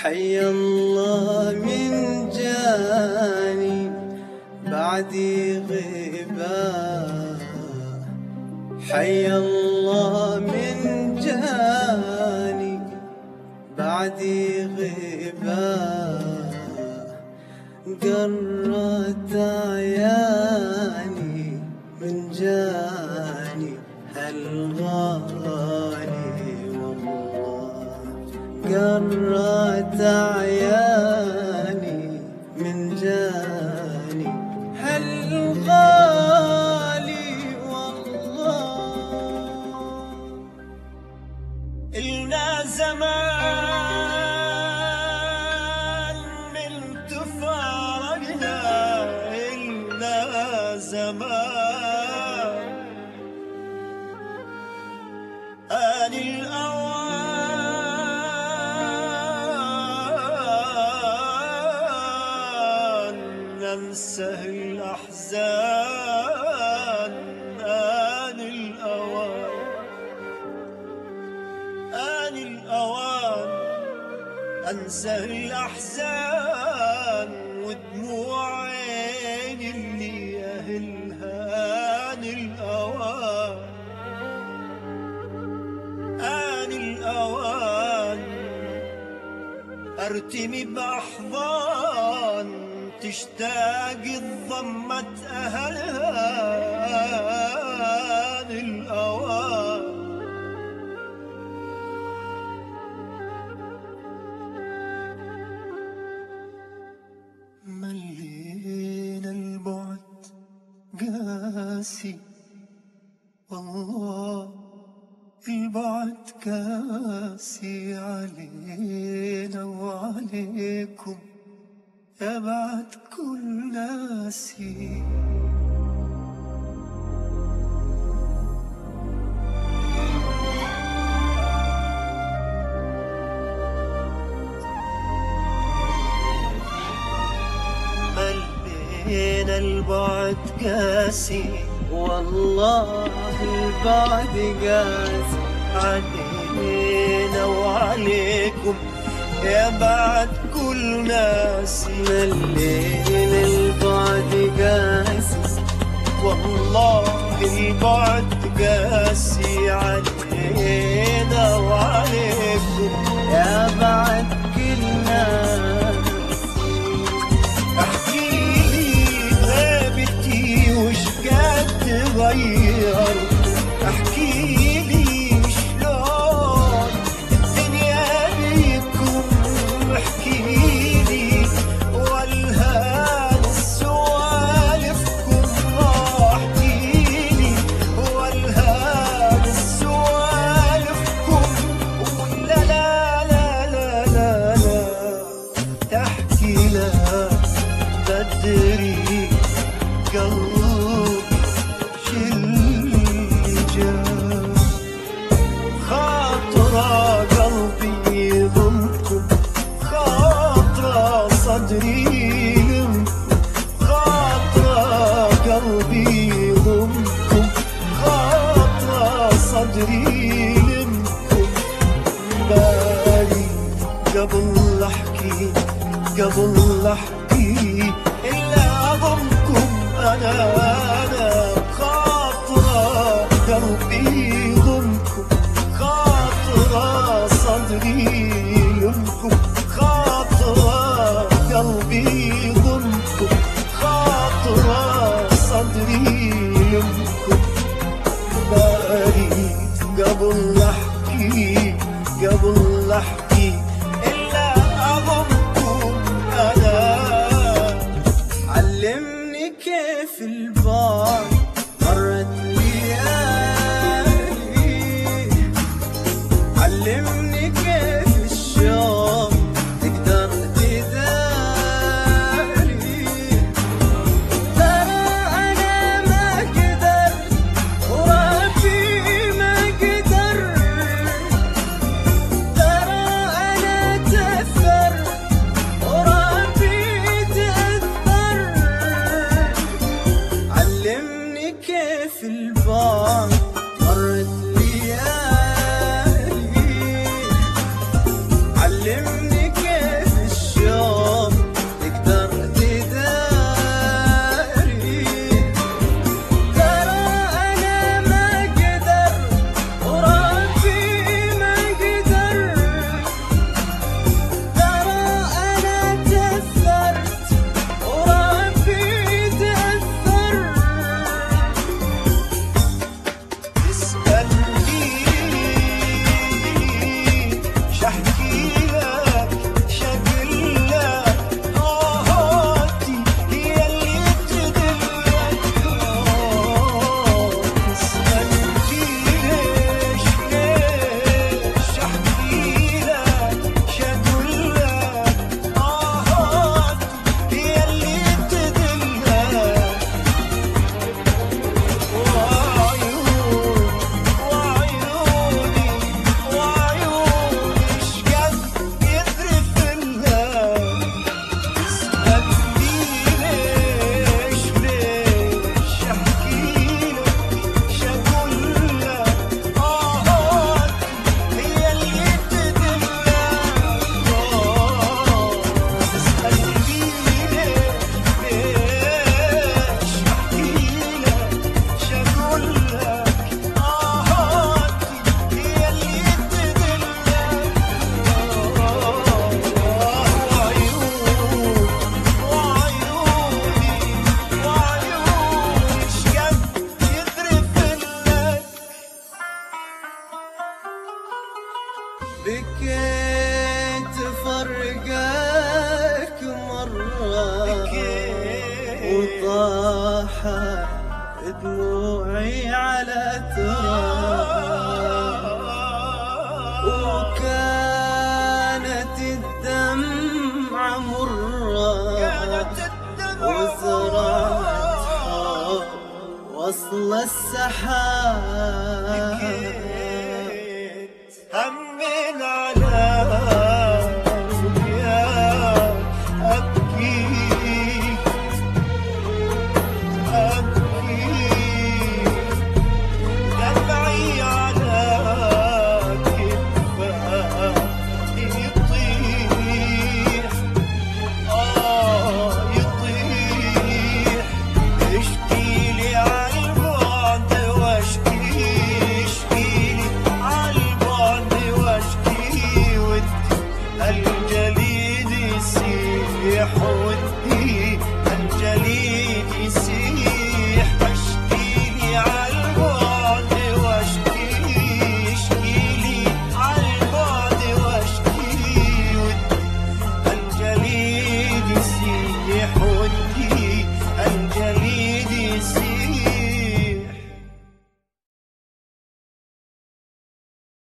حي الله من جاني بعدي غيبة، حي الله من جاني بعدي غيبة، قرت عياني من جاني هالغالي والله، قرت عياني من جاني هالغالي والله. إلنا زمان من تفارقنا، إلنا زمان آن الأوان ننسى الأحزان، آن الأوان آن الأوان أنسى الأحزان ودموع عيني اللي أهلها. آن الأوان آن الأوان أرتمي بأحضان تشتاق الضمة أهلها. آن الأوان ملينا البعد قاسي والله، البعد قاسي علينا وعليكم يا بعد كل ناسي. ملينا البعد قاسي والله البعد قاسي علينا وعليكم يا بعد كل ناسي. ملينا البعد قاسي والله البعد قاسي علينا وعليكم يا بعد كل ناس. احكيلي غيبتي وش قد تغير، احكيلي شلون الدنيا بيكم، احكيلي والهان سوالفكم، احكيلي والهان سوالفكم. ولا لا لا لا لا لا تحكي لا بدري قلب شلجة، خاطرة قلبي يضمكم، خاطرة صدري يلمكم، خاطرة قلبي يضمكم، خاطرة صدري يلمكم. بالي قبل أحكي قبل أحكي إلا أضمكم أنا خاطرة قلبي يضمكم، خاطرة صدري يلمكم، خاطرة قلبي يضمكم، خاطرة صدري يلمكم. بالي قبل أحكي قبل أحكي إلا أضمكم أنا. علمني كيف البعد مرت ليالي، علمني كيف الشوق تقدر تداري. ترى أنا ما قدرت وربي ما قدر، ترى بكيت فرقك مرة وطاحت دموعي على تراب، وكانت الدمعة مرة وزرعت حب وصل السحاب. همن على رؤياك أبكي دمعي على كفاك يطيح يطيح. اشكيلي عالبعد اشكيلي عالبعد واشكي ودي الجليد يسيح